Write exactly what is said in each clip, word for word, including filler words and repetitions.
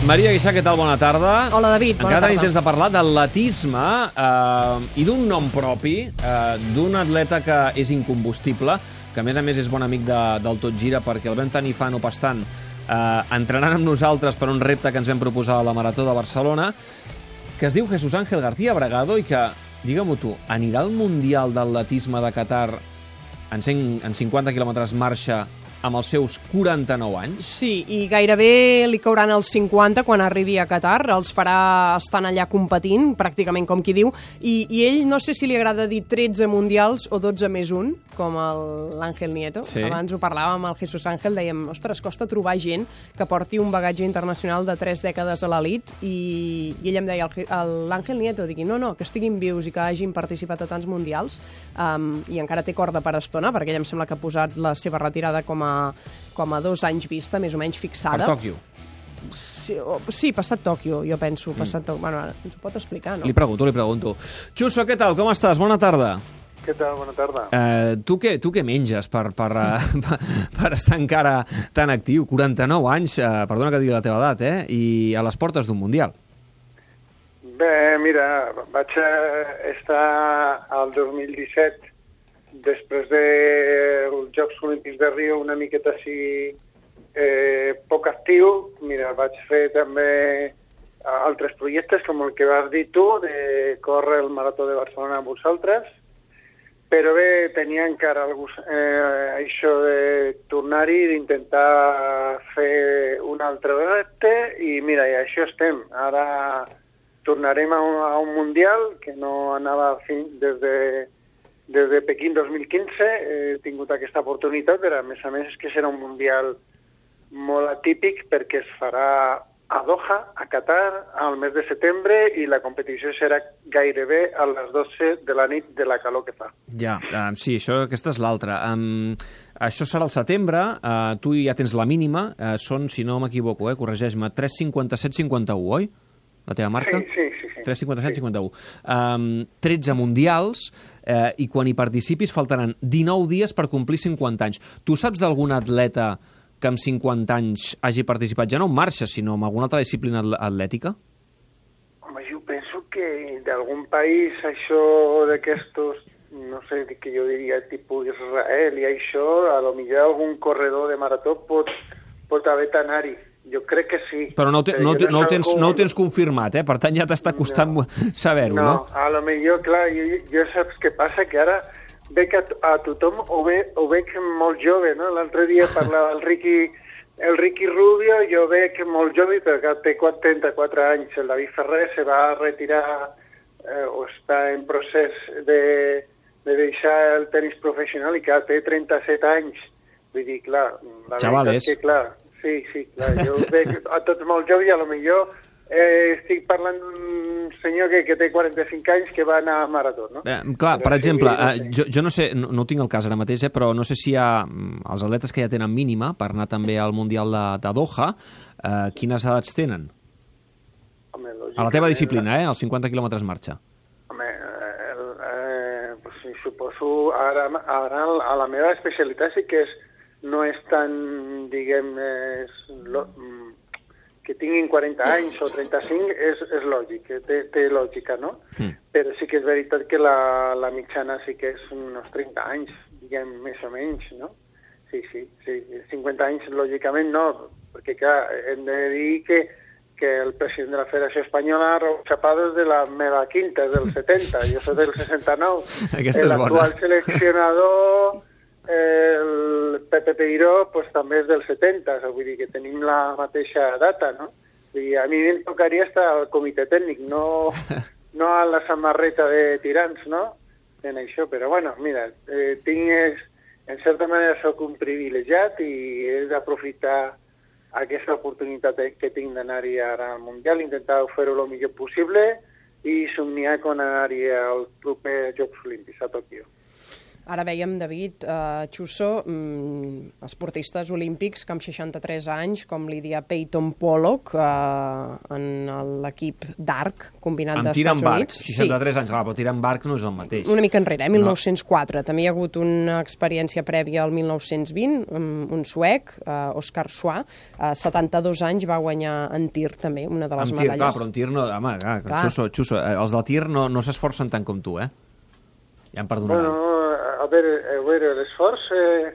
Maria Guixà, què tal? Bona tarda. Hola, David. Bona Encara tarda. tenim temps de parlar d'atletisme eh, i d'un nom propi, eh, d'un atleta que és incombustible, que a més a més és bon amic de, del Tot Gira, perquè el vam tenir fa no pas tant eh, entrenant amb nosaltres per un repte que ens vam proposar a la Marató de Barcelona, que es diu Jesús Ángel García Bragado i que, digue-m'ho tu, anirà al Mundial d'Atletisme de Qatar en, cent, en cinquanta quilòmetres marxa amb els seus quaranta-nou anys? Sí, i gairebé li cauran els cinquanta quan arribi a Qatar. Els farà estant allà competint, pràcticament com qui diu, i, i ell no sé si li agrada dir tretze mundials o dotze més un, com l'Àngel Nieto. Sí. Abans ho parlàvem amb el Jesús Ángel, dèiem, ostres, costa trobar gent que porti un bagatge internacional de tres dècades a l'elit, i, i ell em deia, l'Àngel Nieto, digui, no, no, que estiguin vius i que hagin participat a tants mundials, um, i encara té corda per estona, perquè ell em sembla que ha posat la seva retirada com a com a dos anys vista, més o menys fixada. Per Tòquio. Sí, o, sí, passat Tòquio, jo penso. Passat Tòquio. Bueno, ens ho pot explicar, no? Li pregunto, li pregunto. Xuso, què tal? Com estàs? Bona tarda. Què tal? Bona tarda. Eh, tu, què, tu què menges per, per, uh, per, per estar encara tan actiu? quaranta-nou anys, eh, perdona que digui la teva edat, eh? I a les portes d'un Mundial. Bé, mira, vaig estar al dos mil disset, després dels Jocs Olímpics de Rio, una miqueta així eh, poc actiu. Mira, vaig fer també altres projectes, com el que vas dir tu, de córrer el Marató de Barcelona amb vosaltres, però bé, tenia encara algú, eh, això de tornar-hi, d'intentar fer un altre repte, i mira, i això estem. Ara tornarem a un, a un Mundial que no anava fins des de Des de Pequín dos mil quinze he tingut aquesta oportunitat, però a més a més és que serà un Mundial molt atípic perquè es farà a Doha, a Qatar, al mes de setembre, i la competició serà gairebé a les dotze de la nit de la calor que fa. Ja, uh, sí, això, aquesta és l'altra. Um, això serà al setembre, uh, tu ja tens la mínima, uh, són, si no m'equivoco, eh, corregeix-me, tres cinquanta-set cinquanta-u, oi? La teva marca? Sí, sí, sí. sí. tres cinquanta-set cinquanta-u. Um, tretze mundials, eh, i quan hi participis faltaran dinou dies per complir cinquanta anys. Tu saps d'algun atleta que amb cinquanta anys hagi participat ja no en marxa, sinó en alguna altra disciplina atlètica? Home, jo penso que d'algun país això d'aquestos, no sé, que jo diria tipus Israel i això, a lo millor algun corredor de marató pot, pot haver d'anar-hi. Jo crec que sí. Però no, te, no, te, no, ho tens, no ho tens confirmat, eh? Per tant, ja t'està costant no. saber-ho, no? No, a lo millor, clar, jo, jo saps què passa? Que ara veig a, a tothom ho, ve, ho veig molt jove, no? L'altre dia parlava el Ricky, el Ricky Rubio, jo veig molt jove, perquè té trenta-quatre anys. El David Ferrer se va retirar, eh, o està en procés de, de deixar el tenis professional i que té trenta-set anys. Vull dir, clar, la Xavales. veritat que, clar, sí, sí, clar, jo veig a tots molt joves i a lo millor eh, estic parlant d'un senyor que, que té quaranta-cinc anys que va anar a marató, no? Eh, clar, però per exemple, sí, eh, jo, jo no sé, no, no tinc el cas ara mateix, eh, però no sé si hi ha els atletes que ja tenen mínima per anar també al Mundial de, de Doha, eh, quines edats tenen? Home, a la teva disciplina, eh, als cinquanta quilòmetres marxa. Home, el, eh, pues, sí, suposo, ara, ara a la meva especialitat sí que és no és tan, diguem, és, lo, que tinguin quaranta anys o trenta-cinc, és, és lògic, té, té lògica, no? Mm. Però sí que és veritat que la, la mitjana sí que és uns trenta anys, diguem, més o menys, no? Sí, sí, sí, cinquanta anys, lògicament, no, perquè, clar, hem de dir que, que el president de la Federació Espanyola, Raúl Chapado, és de la meva quinta, és del setenta, jo soc del seixanta-nou. Aquesta és bona. L'actual seleccionador, el Pepe Peiró, pues, també és del setenta, vull dir que tenim la mateixa data, no? Vull dir, a mi em tocaria estar al comitè tècnic, no, no a la samarreta de tirants, no? En això, però bueno, mira, eh, tinc, és, en certa manera soc un privilegiat i he d'aprofitar aquesta oportunitat que tinc d'anar-hi ara al Mundial, intentar fer-ho el millor possible i somniar con anar-hi als propers Jocs Olímpics a Tòquio. Ara veiem, David, uh, Xuso, um, esportistes olímpics que amb seixanta-tres anys, com Lydia Peyton Pollock, uh, en l'equip d'arc combinat amb d'Estats Units. Units. seixanta-tres sí. anys, clar, però tirar amb arc no és el mateix. Una mica enrere, eh? mil nou-cents quatre. No. També hi ha hagut una experiència prèvia al mil nou-cents vint, um, un suec, uh, Oscar Schwa, uh, setanta-dos anys, va guanyar en tir també, una de les amb tir, medalles. Clar, però en tir no... Home, clar, clar. Xuso, Xuso, els del tir no, no s'esforcen tant com tu, eh? Ja em perdonaran. Bueno, a veure, a veure l'esforç eh,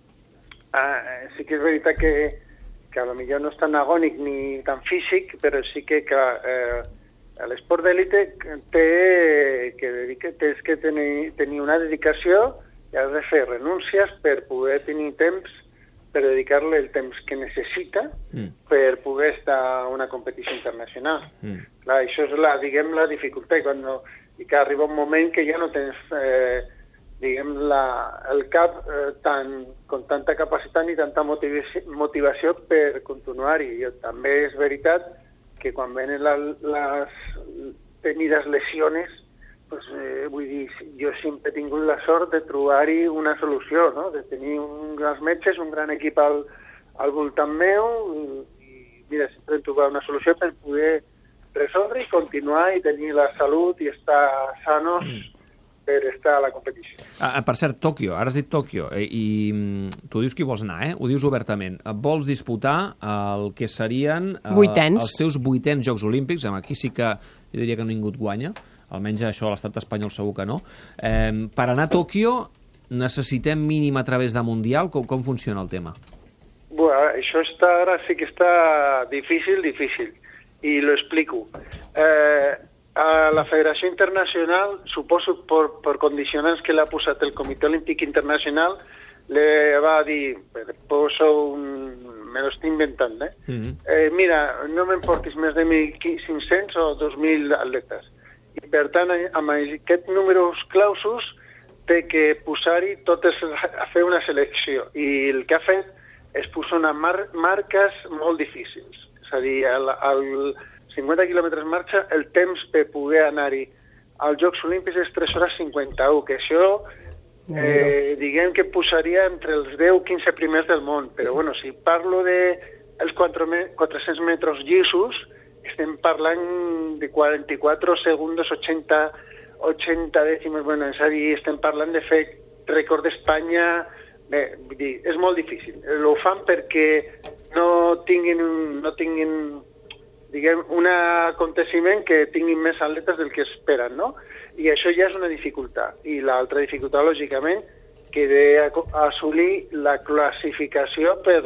eh, sí que és veritat que, que a lo millor no és tan agònic ni tan físic, però sí que, que eh, l'esport d'élite té que, dedica, tens que tenir, tenir una dedicació i has de fer renúncies per poder tenir temps, per dedicar-li el temps que necessita mm. per poder estar a una competició internacional. Mm. Clar, això és la, diguem, la dificultat, quan no, i que arriba un moment que ja no tens eh, diguem, la, el cap eh, tan, con tanta capacitat ni tanta motivació, motivació per continuar-hi. I també és veritat que quan venen la, les tenides lesiones, pues, eh, vull dir, jo sempre he tingut la sort de trobar-hi una solució, no? De tenir uns grans metges, un gran equip al, al voltant meu, i, i mira, sempre he trobat una solució per poder resoldre i continuar i tenir la salut i estar sanos mm. per estar a la competició. Ah, per cert, Tòquio, ara has dit Tòquio, eh, i mm, tu dius que hi vols anar, eh? Ho dius obertament. Vols disputar el que serien eh, els seus vuitens Jocs Olímpics, aquí sí que jo diria que ningú et guanya, almenys això a l'estat espanyol segur que no. Eh, per anar a Tòquio necessitem mínim a través de Mundial? Com, com funciona el tema? Bueno, això està, ara sí que està difícil, difícil. Y lo explico. Eh, a la Federació Internacional, suposo por, por condicionants que l'ha posat el Comitè Olímpic Internacional, le va dir, poso un, me lo estic inventant, eh? Mm-hmm. eh mira, no m'emportis més de mil cinc-cents o dos mil atletes. I per tant, amb aquests números clausos, té que posar-hi totes, a fer una selecció. I el que ha fet és posar unes mar marques molt difícils. És a dir, al, al cinquanta quilòmetres marxa, el temps per poder anar-hi als Jocs Olímpics és tres hores cinquanta-u, que això, eh, diguem que posaria entre els deu a quinze primers del món. Però, bueno, si parlo de els quatre-cents metres llisos, estem parlant de quaranta-quatre segundos, ochenta, ochenta dècimes, bueno, és a dir, estem parlant de fer rècord d'Espanya. Bé, vull dir, és molt difícil. Ho fan perquè no tinguin, no tinguin diguem, un aconteciment que tinguin més atletes del que esperen, no? I això ja és una dificultat. I l'altra dificultat, lògicament, que d'assolir la classificació per,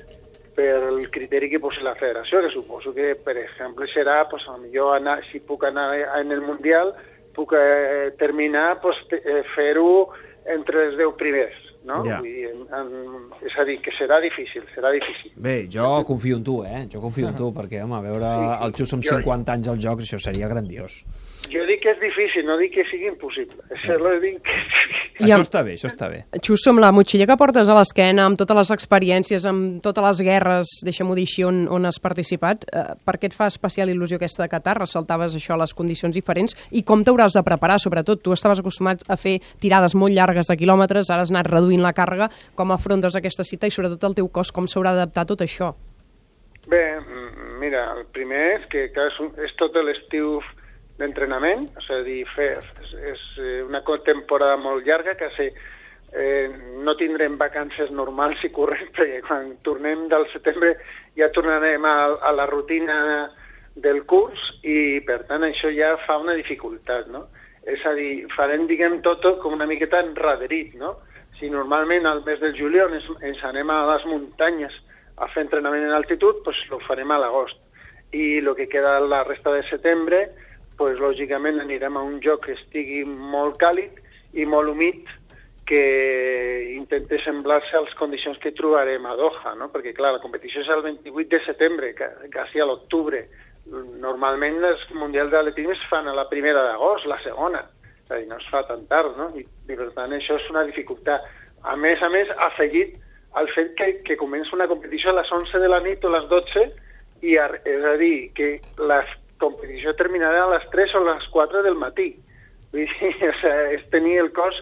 per el criteri que posa la federació, que suposo que, per exemple, serà, pues, a millor anar, si puc anar en el Mundial, puc eh, terminar, pues, eh, fer-ho entre els deu primers. No? Ja. Vull dir, en, en, és a dir, que serà difícil, serà difícil. Bé, jo confio en tu, eh? Jo confio en tu, perquè, home, veure el Xus amb cinquanta anys als Jocs, això seria grandiós. Jo dic que és difícil, no dic que sigui impossible. Això, ja. dic que... això amb... està bé, això està bé. Xus, amb la motxilla que portes a l'esquena, amb totes les experiències, amb totes les guerres, deixem-ho dir així, on, on has participat, eh, per què et fa especial il·lusió aquesta de Qatar? Ressaltaves això, les condicions diferents, i com t'hauràs de preparar, sobretot? Tu estaves acostumat a fer tirades molt llargues de quilòmetres, ara has anat reduint la càrrega, com afrontes aquesta cita i sobretot el teu cos, com s'haurà d'adaptar tot això? Bé, mira, el primer és que és, és tot l'estiu d'entrenament, és a dir, fer, és, és una temporada molt llarga, que sé, eh, no tindrem vacances normals i corrents, perquè quan tornem del setembre ja tornarem a, a la rutina del curs i, per tant, això ja fa una dificultat, no? És a dir, farem, diguem, tot com una miqueta enraderit, no? Si normalment al mes del juliol ens, ens anem a les muntanyes a fer entrenament en altitud, doncs ho farem a l'agost. I el que queda la resta de setembre, pues, lògicament anirem a un lloc que estigui molt càlid i molt humit, que intenti semblar-se a les condicions que trobarem a Doha, no? Perquè, clar, la competició és el vint-i-vuit de setembre, quasi a l'octubre. Normalment els mundials d'atletisme es fan a la primera d'agost, la segona, és a dir, no es fa tan tard, no? I, i per tant això és una dificultat. A més a més, afegit al fet que, que comença una competició a les onze de la nit o a les dotze, i a, és a dir, que la competició terminarà a les tres o a les quatre del matí. Vull dir, o sigui, és tenir el cos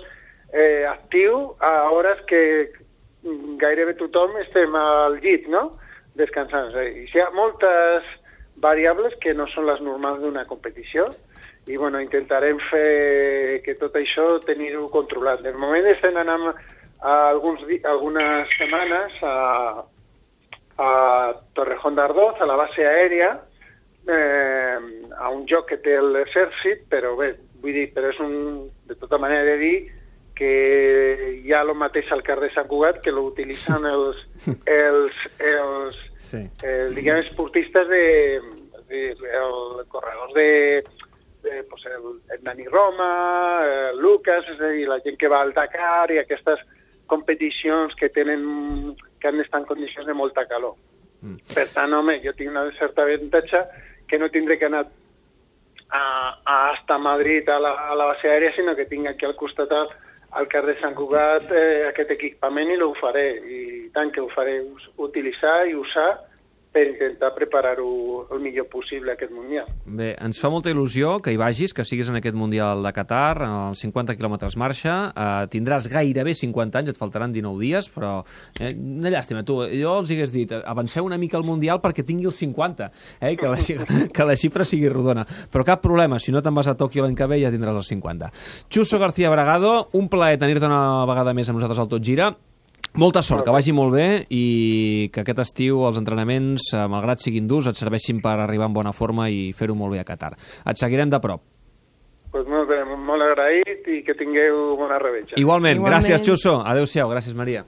eh, actiu a hores que gairebé tothom estem al llit, no?, descansant. I hi ha moltes variables que no són les normals d'una competició i bueno, intentarem fer que tot això tenir-ho controlat. De moment estem anant a alguns, algunes setmanes a, a Torrejón d'Ardoz, a la base aèria, eh, a un lloc que té l'exèrcit, però bé, vull dir, però és un, de tota manera he de dir que hi ha el mateix al carrer Sant Cugat que l'utilitzen els, els, els, sí. els diguem, esportistes de, de el corredors de, de pues el, el Dani Roma, el Lucas, és a dir, la gent que va al Dakar i aquestes competicions que tenen que han d'estar en condicions de molta calor. Mm. Per tant, home, jo tinc una certa avantatge que no tindré que anar a, a hasta Madrid a la, a la base aèria, sinó que tinc aquí al costat al carrer Sant Cugat eh, aquest equipament i ho faré, i tant que ho faré utilitzar i usar per intentar preparar-ho el millor possible aquest Mundial. Bé, ens fa molta il·lusió que hi vagis, que siguis en aquest Mundial de Qatar, als cinquanta quilòmetres marxa, eh, tindràs gairebé cinquanta anys, et faltaran dinou dies, però eh, una llàstima, tu, jo els hagués dit, avanceu una mica al Mundial perquè tingui els cinquanta, eh, que, la, que la xifra sigui rodona, però cap problema, si no te'n vas a Tòquio l'any que ve ja tindràs els cinquanta. Xuso García Bragado, un plaer tenir-te una vegada més amb nosaltres al Tot Gira. Molta sort, que vagi molt bé i que aquest estiu els entrenaments, malgrat siguin durs, et serveixin per arribar en bona forma i fer-ho molt bé a Qatar. Et seguirem de prop. Pues molt bé, molt agraït i que tingueu bona revetja. Igualment, Igualment. Gràcies, Xuso. Adéu-siau, gràcies, Maria.